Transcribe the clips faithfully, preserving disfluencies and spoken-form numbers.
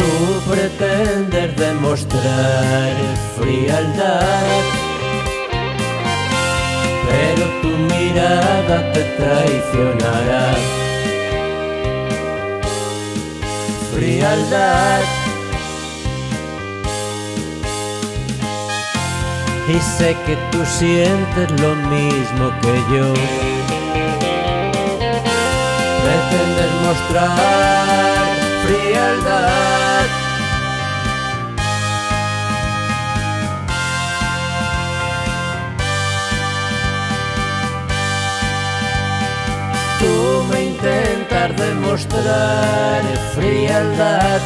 Tú pretendes demostrar frialdad, pero tu mirada te traicionará. Frialdad. Y sé que tú sientes lo mismo que yo. Pretendes mostrar frialdad, tú me intentas demostrar frialdad,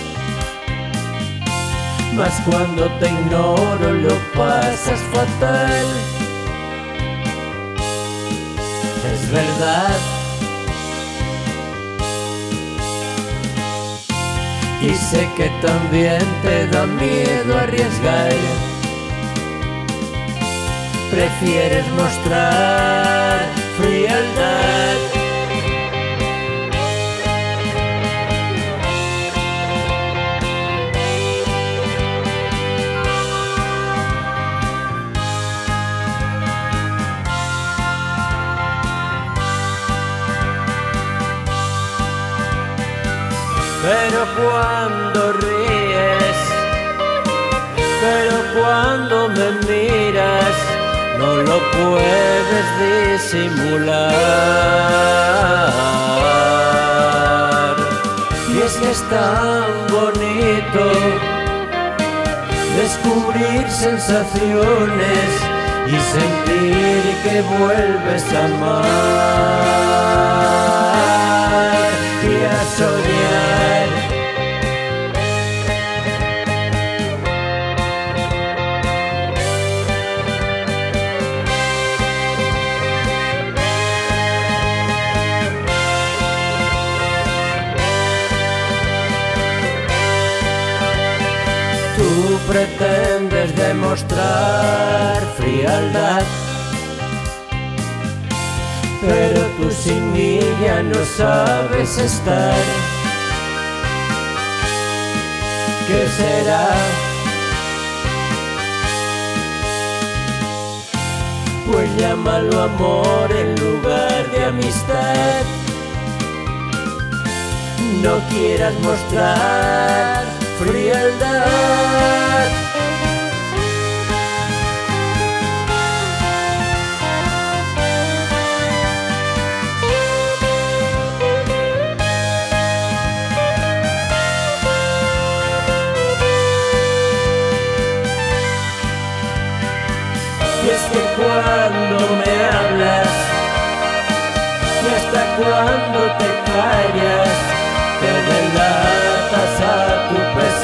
mas cuando te ignoro lo pasas fatal. Es verdad. Y sé que también te da miedo arriesgar. Prefieres mostrar frialdad. Pero cuando ríes, pero cuando me miras, no lo puedes disimular. Y es que es tan bonito descubrir sensaciones y sentir que vuelves a amar y a soñar. Tú pretendes demostrar frialdad, pero tú sin mí ya no sabes estar. ¿Qué será? Pues llámalo amor en lugar de amistad. No quieras mostrar frialdad. Y es que cuando me hablas y hasta cuando te callas, te delatas a tu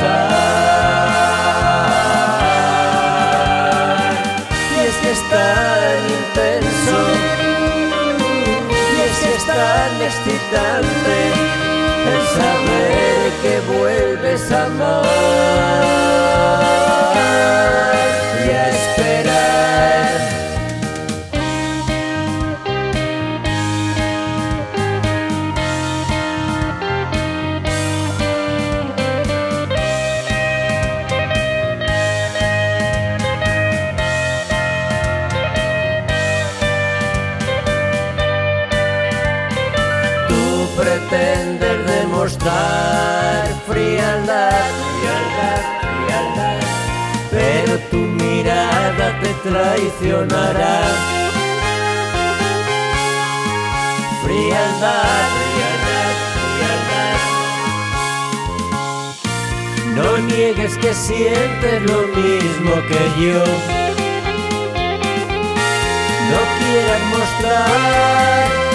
pesar. Y es que es tan intenso, y es que es tan excitante el saber que vuelves a amar y a esperar. Pretendes demostrar frialdad, frialdad, frialdad, pero tu mirada te traicionará. Frialdad, frialdad, frialdad. No niegues que sientes lo mismo que yo. No quieras mostrar